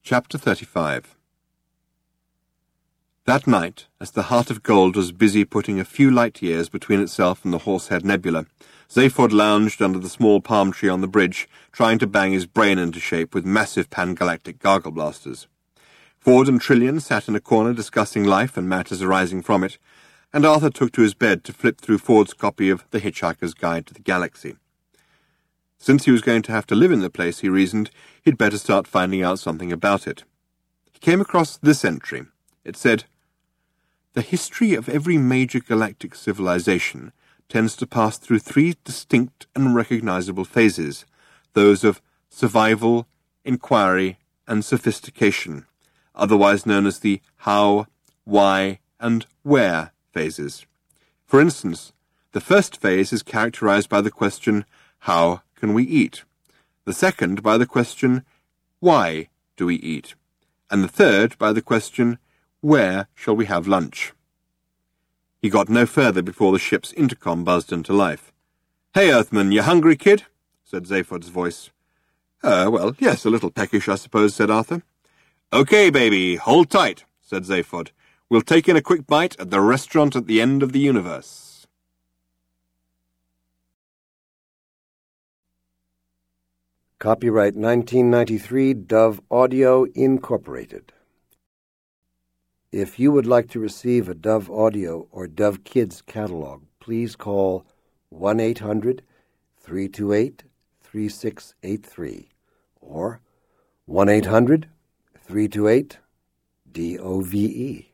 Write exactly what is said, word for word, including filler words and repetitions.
Chapter thirty-five. That night, as the Heart of Gold was busy putting a few light years between itself and the Horsehead Nebula, Zaphod lounged under the small palm tree on the bridge, trying to bang his brain into shape with massive pan-galactic gargle blasters. Ford and Trillian sat in a corner discussing life and matters arising from it, and Arthur took to his bed to flip through Ford's copy of The Hitchhiker's Guide to the Galaxy. Since he was going to have to live in the place, he reasoned, he'd better start finding out something about it. He came across this entry. It said, "The history of every major galactic civilization tends to pass through three distinct and recognizable phases, those of survival, inquiry, and sophistication, otherwise known as the how, why, and where phases. For instance, the first phase is characterized by the question, how can we eat? The second by the question, why do we eat? And the third by the question, where shall we have lunch?" He got no further before the ship's intercom buzzed into life. "Hey, Earthman, you hungry, kid?" said Zaphod's voice. Uh, well, yes, a little peckish, I suppose, said Arthur. "Okay, baby, hold tight," said Zaphod. "We'll take in a quick bite at the restaurant at the end of the universe." Copyright nineteen ninety-three, Dove Audio, Incorporated. If you would like to receive a Dove Audio or Dove Kids catalog, please call one eight hundred, three two eight, three six eight three or one eight hundred, three two eight, D O V E.